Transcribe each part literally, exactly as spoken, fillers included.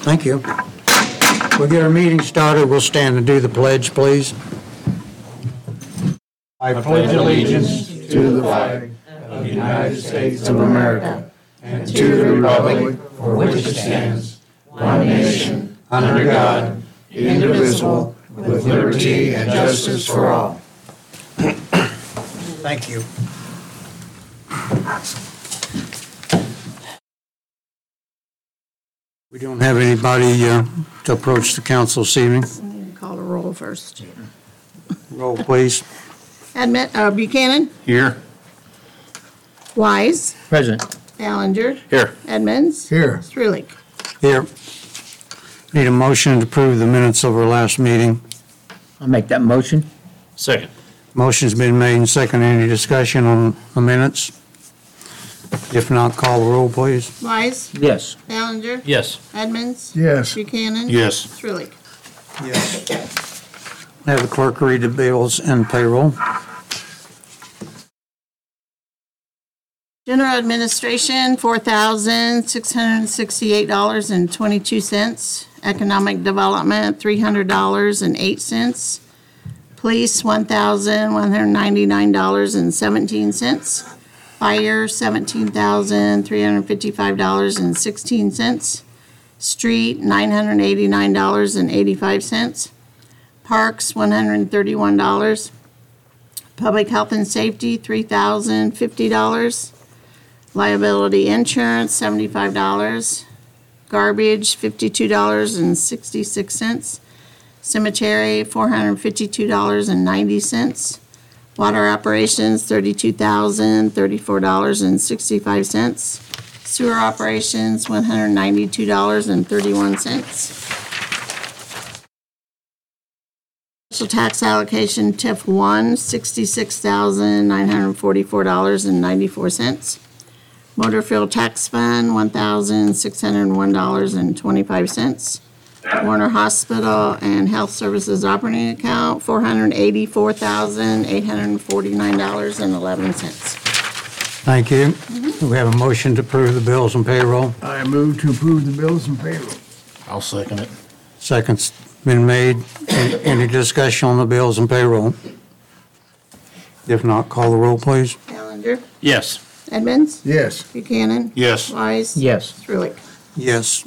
Thank you. We'll get our meeting started. We'll stand and do the pledge, please. I pledge allegiance to the flag of the United States of America and to the republic for which it stands, one nation, under God, indivisible, with liberty and justice for all. Thank you. We don't have anybody uh, to approach the council this evening. We need to call the roll first. Roll, please. Admit, uh, Buchanan, Here. Wise, Present. Ballinger, Here. Edmonds, Here. Strulik. Here. Need a motion to approve the minutes of our last meeting. I'll make that motion. Second. Motion's been made and seconded. Any discussion on the minutes? If not, call the roll, please. Wise, Yes. Ballinger, Yes. Edmonds, Yes. Buchanan. Yes. Strulik. Yes. Have the clerk read the bills and payroll. General Administration, four thousand six hundred sixty-eight dollars and twenty-two cents. Economic Development, three hundred dollars and eight cents. Police, one thousand one hundred ninety-nine dollars and seventeen cents. Fire, seventeen thousand three hundred fifty-five dollars and sixteen cents. Street, nine hundred eighty-nine dollars and eighty-five cents. Parks, one hundred thirty-one dollars. Public Health and Safety, three thousand fifty dollars. Liability Insurance, seventy-five dollars. Garbage, fifty-two dollars and sixty-six cents. Cemetery, four hundred fifty-two dollars and ninety cents. Water Operations, thirty-two thousand thirty-four dollars and sixty-five cents. Sewer Operations, one hundred ninety-two dollars and thirty-one cents. Special Tax Allocation T I F one, sixty-six thousand nine hundred forty-four dollars and ninety-four cents. Motor Fuel Tax Fund, one thousand six hundred one dollars and twenty-five cents. Warner Hospital and Health Services Operating Account, four hundred eighty-four thousand eight hundred forty-nine dollars and eleven cents. Thank you. We have a motion to approve the bills and payroll. I move to approve the bills and payroll. I'll second it. Second's been made. Any any discussion on the bills and payroll? If not, call the roll, please. Ballinger, Yes. Edmonds, Yes. Buchanan, Yes. Wise. Yes. Strulik. Yes.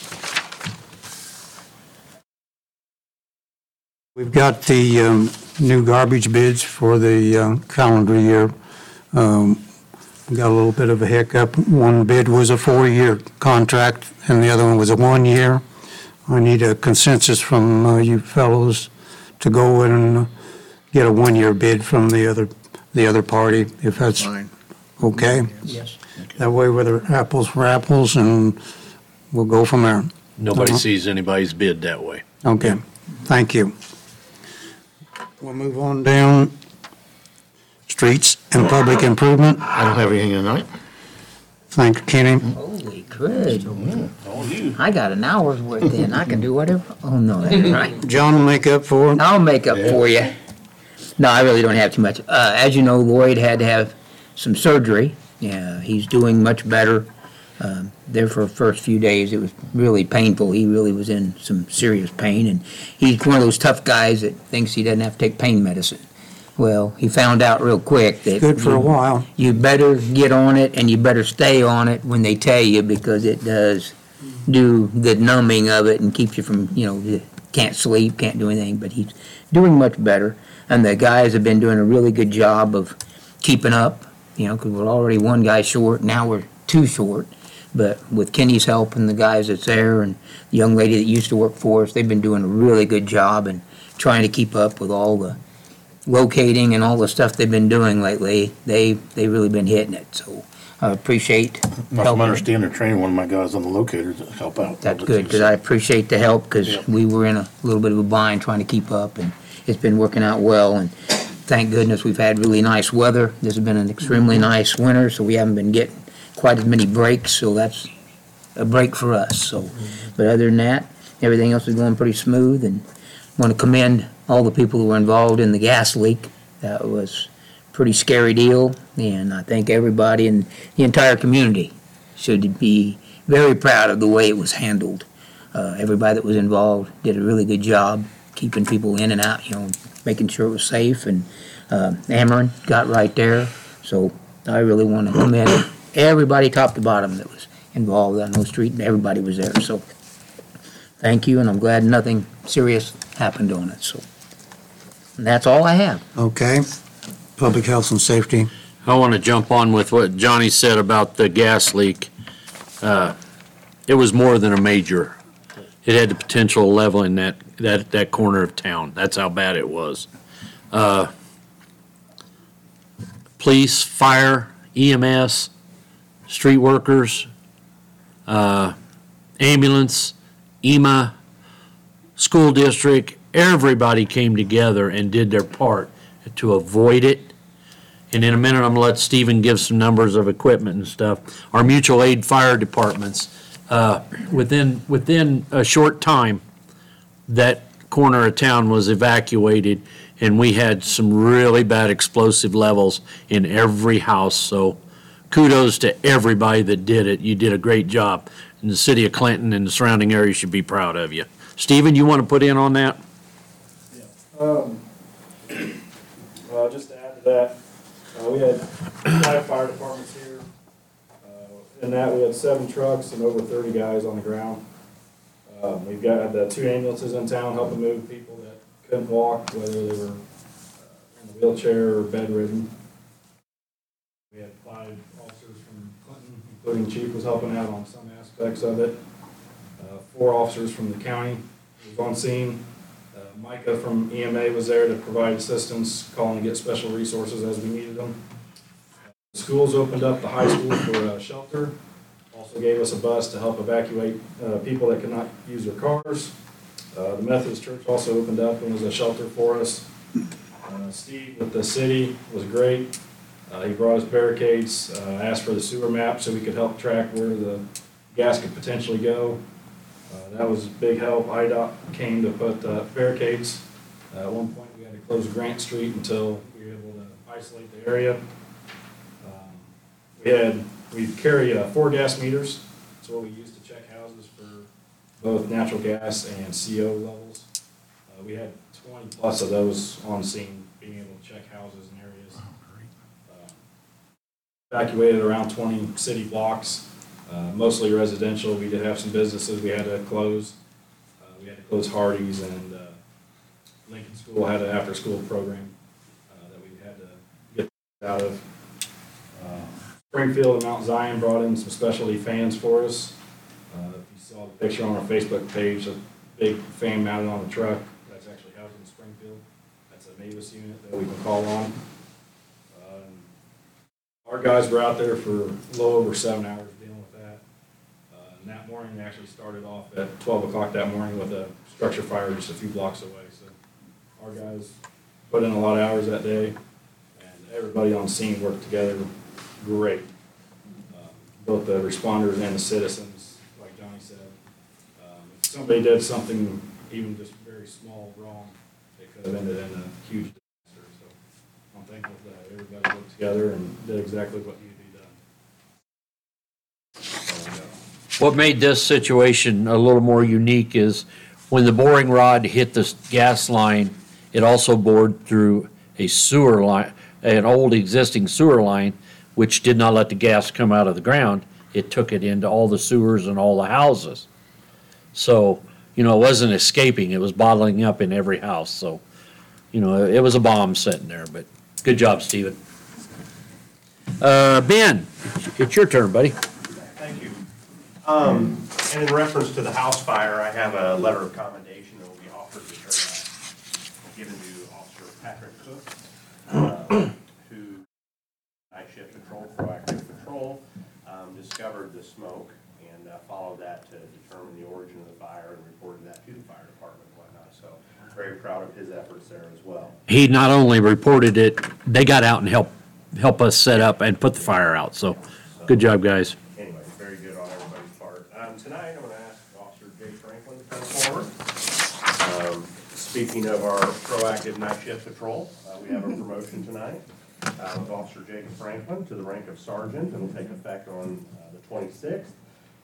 We've got the um, new garbage bids for the uh, calendar year. Um, we got a little bit of a hiccup. One bid was a four-year contract, and the other one was a one-year. I need a consensus from uh, you fellows to go in and get a one-year bid from the other the other party, if that's Fine. okay. Yes. That way, we're apples for apples, and we'll go from there. Nobody Uh-huh. sees anybody's bid that way. Okay, thank you. We'll move on down. Streets and public improvement. I don't have anything tonight. Thank you, Kenny. Holy crud. All you. I got an hour's worth in. I can do whatever. Oh, no, that's right. John will make up for it. I'll make up for you. No, I really don't have too much. Uh, as you know, Lloyd had to have some surgery. Yeah, he's doing much better. Um, there for the first few days, it was really painful. He really was in some serious pain, and he's one of those tough guys that thinks he doesn't have to take pain medicine. Well, he found out real quick that Good for a you- while. you better get on it, and you better stay on it when they tell you, because it does do the numbing of it and keeps you from, you know, you can't sleep, can't do anything. But he's doing much better, and the guys have been doing a really good job of keeping up, you know, because we're already one guy short, now we're two short. But with Kenny's help and the guys that's there and the young lady that used to work for us, they've been doing a really good job and trying to keep up with all the locating and all the stuff they've been doing lately. They, they've really been hitting it, so I appreciate Not help. from understanding, they're training one of my guys on the locator to help out. That's good, because I appreciate the help, because Yep. we were in a little bit of a bind trying to keep up, and it's been working out well, and thank goodness we've had really nice weather. This has been an extremely nice winter, so we haven't been getting quite as many breaks, so that's a break for us, so. But other than that, everything else is going pretty smooth, and want to commend all the people who were involved in the gas leak. That was a pretty scary deal, and I think everybody in the entire community should be very proud of the way it was handled. Uh, everybody that was involved did a really good job keeping people in and out, you know, making sure it was safe, and uh, Ameren got right there. So I really want to commend everybody top to bottom that was involved on those streets, and everybody was there. So thank you, and I'm glad nothing serious happened on it. So and that's all I have. Okay. Public health and safety. I want to jump on with what Johnny said about the gas leak. Uh, It was more than a major. It had the potential of leveling that, that, that corner of town. That's how bad it was. Uh, Police, fire, E M S, street workers, uh, ambulance, E M A, school district, everybody came together and did their part to avoid it. And in a minute, I'm gonna let Stephen give some numbers of equipment and stuff. Our mutual aid fire departments, uh, within, within a short time, that corner of town was evacuated, and we had some really bad explosive levels in every house. So kudos to everybody that did it. You did a great job. And the city of Clinton and the surrounding area should be proud of you. Stephen, you want to put in on that? Um, uh, just to add to that, uh, we had five fire departments here. Uh, in that, we had seven trucks and over thirty guys on the ground. Um, we've got the two ambulances in town helping move people that couldn't walk, whether they were uh, in a wheelchair or bedridden. We had five officers from Clinton, including Chief, was helping out on some aspects of it. Uh, four officers from the county was on scene. Uh, Micah from E M A was there to provide assistance, calling to get special resources as we needed them. Uh, schools opened up the high school for a shelter. Also gave us a bus to help evacuate uh, people that could not use their cars. Uh, the Methodist Church also opened up and was a shelter for us. Uh, Steve with the city was great. Uh, he brought us barricades, uh, asked for the sewer map so we could help track where the gas could potentially go. Uh, that was a big help. I D O T came to put uh, barricades. Uh, at one point, we had to close Grant Street until we were able to isolate the area. Um, we had we carry uh, four gas meters. That's what we use to check houses for both natural gas and C O levels. Uh, we had twenty plus of those on scene, being able to check houses and areas. Uh, evacuated around twenty city blocks. Uh, mostly residential. We did have some businesses we had to close. Uh, we had to close Hardee's, and uh, Lincoln School had an after-school program uh, that we had to get out of. Uh, Springfield and Mount Zion brought in some specialty fans for us. Uh, if you saw the picture on our Facebook page, a big fan mounted on the truck, that's actually housed in Springfield. That's a Mavis unit that we can call on. Um, our guys were out there for a little over seven hours dealing with that. Uh, and that morning, they actually started off at twelve o'clock that morning with a structure fire just a few blocks away. So our guys put in a lot of hours that day, and everybody on scene worked together great. Um, both the responders and the citizens, like Johnny said. Um, if somebody did something even just very small wrong, it could have ended in a huge disaster. So I'm thankful that everybody worked together and did exactly what needed to be done. What made this situation a little more unique is when the boring rod hit the gas line, it also bored through a sewer line, an old existing sewer line, which did not let the gas come out of the ground. It took it into all the sewers and all the houses. So, you know, it wasn't escaping, it was bottling up in every house. So, you know, it was a bomb sitting there, but good job, Stephen. Uh, Ben, it's your turn, buddy. Thank you. Um, and in reference to the house fire, I have a letter of commendation that will be offered to, uh, given to Officer Patrick Cook, uh, who night shift patrol, proactive patrol, um, discovered the smoke and uh, followed that to determine the origin of the fire and reported that to the fire department and whatnot. So I'm very proud of his efforts there as well. He not only reported it, they got out and helped, help us set up and put the fire out. So, good job, guys. Anyway, very good on everybody's part. Um, tonight, I'm going to ask Officer Jay Franklin to come forward. Um, speaking of our proactive night shift patrol, uh, we have a promotion tonight uh, with Officer Jacob Franklin to the rank of sergeant. It'll take effect on uh, the twenty-sixth.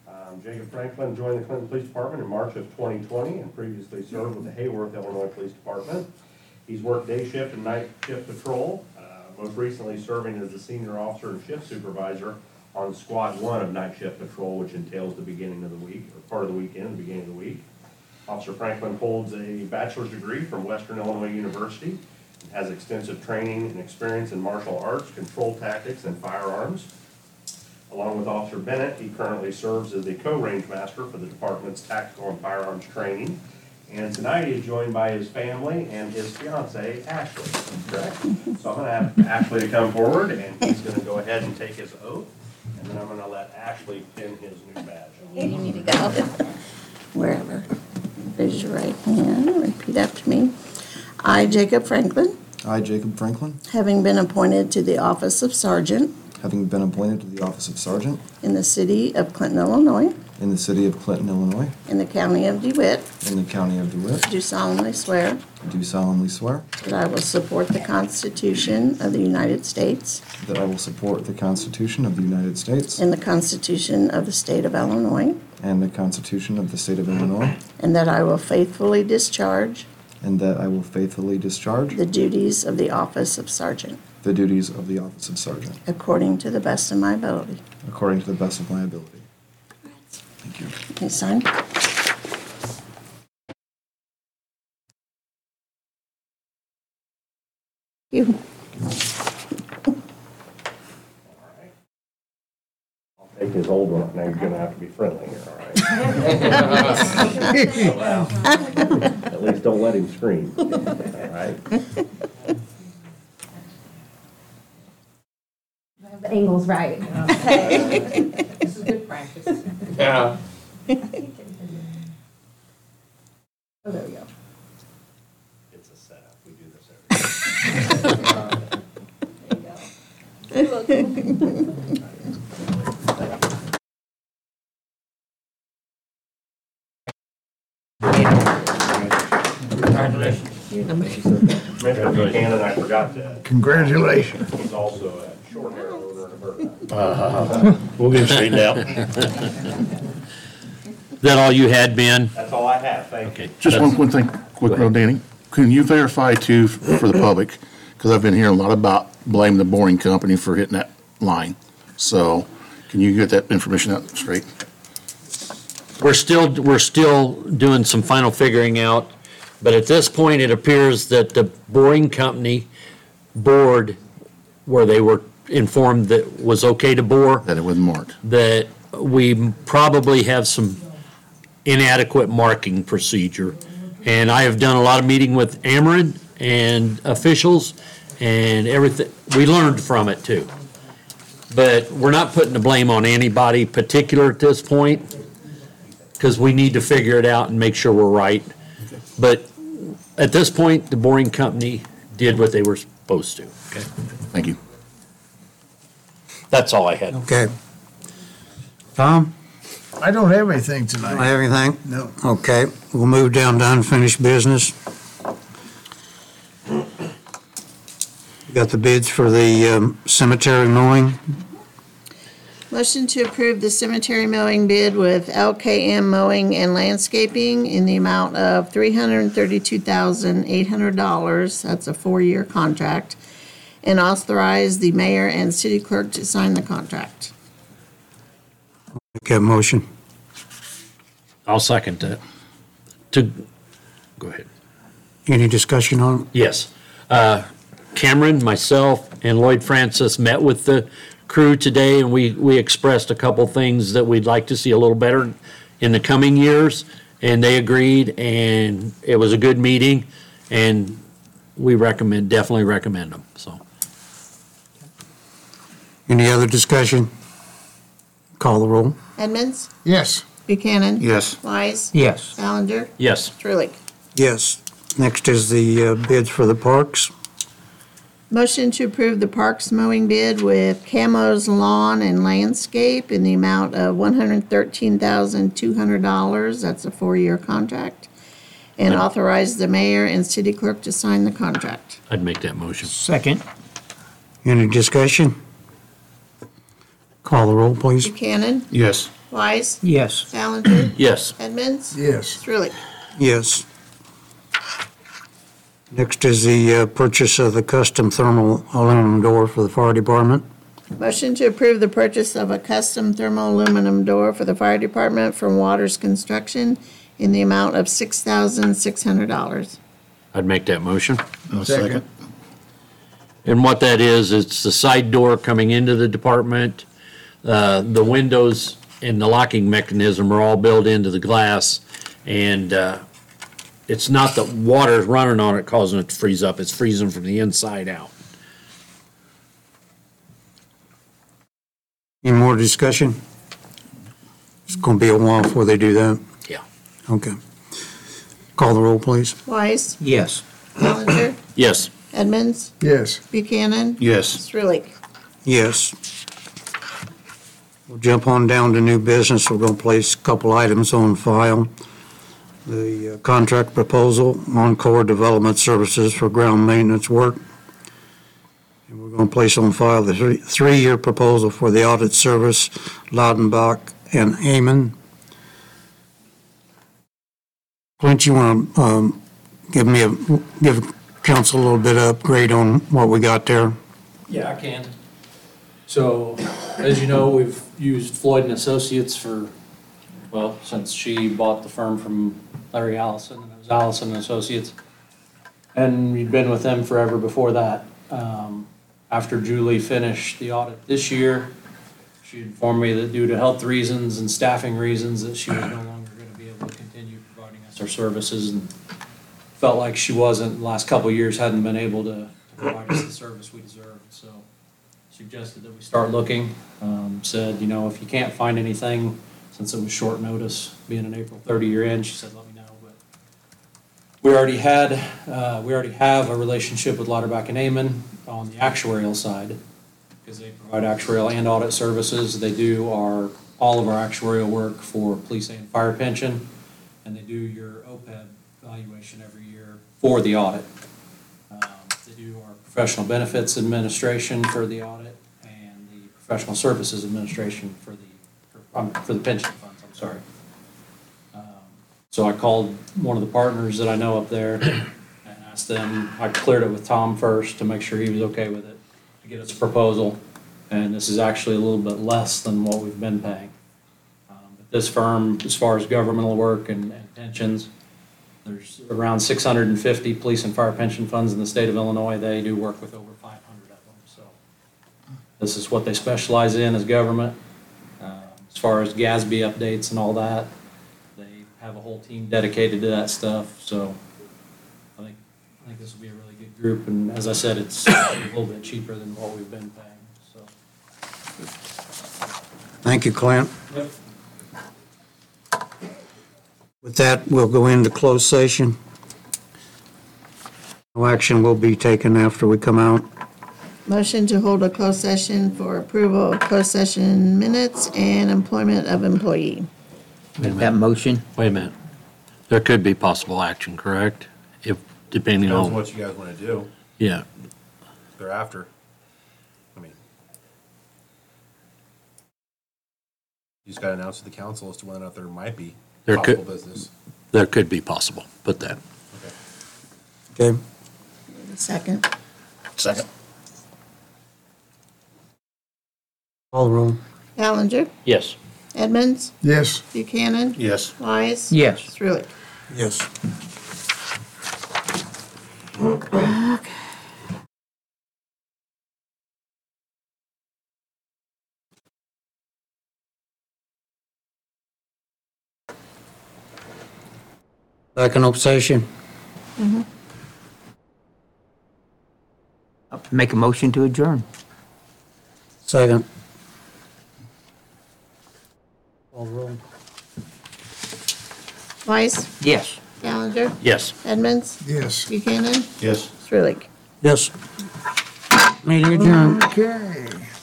Um, Jacob Franklin joined the Clinton Police Department in March of twenty twenty and previously served with the Hayworth, Illinois Police Department. He's worked day shift and night shift patrol, uh, most recently serving as the senior officer and shift supervisor on Squad one of night shift patrol, which entails the beginning of the week, or part of the weekend, the beginning of the week. Officer Franklin holds a bachelor's degree from Western Illinois University and has extensive training and experience in martial arts, control tactics, and firearms. Along with Officer Bennett, he currently serves as the co-range master for the department's tactical and firearms training. And tonight he is joined by his family and his fiancee, Ashley, correct? So I'm going to ask Ashley to come forward, and he's going to go ahead and take his oath. And then I'm going to let Ashley pin his new badge. You need to go wherever. Raise your right hand, repeat after me. I, Jacob Franklin, I, Jacob Franklin, having been appointed to the office of sergeant having been appointed to the office of sergeant in the city of Clinton, Illinois, in the city of Clinton, Illinois, in the county of DeWitt, in the county of DeWitt, do solemnly swear do solemnly swear that I will support the Constitution of the United States that I will support the Constitution of the United States and the Constitution of the state of Illinois, and the Constitution of the state of Illinois, and that I will faithfully discharge and that I will faithfully discharge the duties of the office of sergeant the duties of the office of sergeant according to the best of my ability. according to the best of my ability. Thank you. Can you sign? You. Take his old one. Now you're going to have to be friendly here, all right? At least don't let him scream, all right? The angle's right. This is good practice. Yeah. Oh, there we go. It's a setup. We do this every There you go. You're welcome. Commissioner Buchanan, I forgot that. Congratulations. He's also a short hair owner and a bird. We'll get it straightened out. That all you had, Ben? That's all I have. Thank you. Okay. Just one, one thing, quick, real Danny. Can you verify too, for the public, because I've been hearing a lot about blame the boring company for hitting that line. So can you get that information out straight? We're still, we're still doing some final figuring out, but at this point, it appears that the boring company board, where they were informed that was okay to bore, That it wasn't marked. that we probably have some inadequate marking procedure. And I have done a lot of meeting with Ameren and officials and everything. We learned from it too. But we're not putting the blame on anybody particular at this point, because we need to figure it out and make sure we're right. But at this point, the boring company did what they were supposed to. Okay, Thank you. that's all I had. Okay. Tom, I don't have anything do I tonight. have anything? No. Okay, we'll move down to unfinished business. Got the bids for the um, cemetery mowing. Motion to approve the cemetery mowing bid with L K M Mowing and Landscaping in the amount of three hundred thirty-two thousand eight hundred dollars. That's a four-year contract. And authorize the mayor and city clerk to sign the contract. Make a motion. I'll second that. To, go ahead. Any discussion on it? Yes. Uh, Cameron, myself, and Lloyd Francis met with the crew today, and we, we expressed a couple things that we'd like to see a little better in the coming years, and they agreed, and it was a good meeting, and we recommend, definitely recommend them, so. Any other discussion? Call the roll. Edmonds? Yes. Buchanan? Yes. Wise? Yes. Ballinger? Yes. Trulick? Yes. Next is the uh, bids for the parks. Motion to approve the parks mowing bid with Camo's Lawn and Landscape in the amount of one hundred thirteen thousand two hundred dollars. That's a four-year contract. And authorize the mayor and city clerk to sign the contract. I'd make that motion. Second. Any discussion? Call the roll, please. Buchanan? Yes. Wise, Yes. Challenger, Yes. Edmonds, Yes. Truitt. Yes. Next is the uh, purchase of the custom thermal aluminum door for the fire department. Motion to approve the purchase of a custom thermal aluminum door for the fire department from Waters Construction in the amount of six thousand six hundred dollars. I'd make that motion. No second. And what that is, it's the side door coming into the department. Uh, The windows and the locking mechanism are all built into the glass. And uh, it's not the water's running on it causing it to freeze up. It's freezing from the inside out. Any more discussion? It's going to be a while before they do that. Yeah. Okay. Call the roll, please. Wise, Yes. Challenger, Yes. Edmonds, Yes. Buchanan, Yes. Truitt. Yes. We'll jump on down to new business. We're going to place a couple items on file. The uh, contract proposal, Encore Development Services for ground maintenance work. And we're going to place on file the three- three-year proposal for the audit service, Laudenbach and Amen. Clint, you want to um, give me a, give council a little bit of upgrade on what we got there? Yeah, I can. So, as you know, we've used Floyd and Associates for, well, since she bought the firm from Larry Allison, and it was Allison and Associates. And we'd been with them forever before that. Um, After Julie finished the audit this year, she informed me that due to health reasons and staffing reasons, that she was no longer going to be able to continue providing us our services, and felt like she wasn't, the last couple of years, hadn't been able to to provide us the service we deserved. So suggested that we start looking, um, said, you know, if you can't find anything, since it was short notice, being an April thirty year end, she said, let me know. But we already had, uh, we already have a relationship with Lauterbach and Amen on the actuarial side, because they provide actuarial and audit services. They do our, all of our actuarial work for police and fire pension, and they do your O P E B evaluation every year for the audit. Um, They do our professional benefits administration for the audit and the professional services administration for the, for, um, for the pension funds, I'm sorry. Um, So I called one of the partners that I know up there and asked them, I cleared it with Tom first to make sure he was okay with it, to get us a proposal. And this is actually a little bit less than what we've been paying. Um, But this firm, as far as governmental work and and pensions, there's around six hundred fifty police and fire pension funds in the state of Illinois. They do work with over five hundred of them, so. This is what they specialize in, is government. Uh, As far as GASB updates and all that, they have a whole team dedicated to that stuff, so I think, I think this will be a really good group. And as I said, it's a little bit cheaper than what we've been paying, so. Thank you, Clint. Yep. With that, we'll go into closed session. No action will be taken after we come out. Motion to hold a closed session for approval of closed session minutes and employment of employee. Make that motion. Wait a minute. There could be possible action, correct? If, depending Depends on on, what you guys want to do yeah. thereafter. I mean, you just got to announce to the council as to whether or not there might be There could- possible business. There could be possible, put that. Okay? Second. Second. Call the roll. Challenger, Yes. Edmonds, Yes. Buchanan, Yes. Wise. Yes. Truitt. Yes. Back in open session. Make a motion to adjourn. Second. Call the roll. Wise, Yes. Challenger, Yes. Edmonds, Yes. Buchanan, Yes. Truitt. Yes. Meeting adjourned. Okay.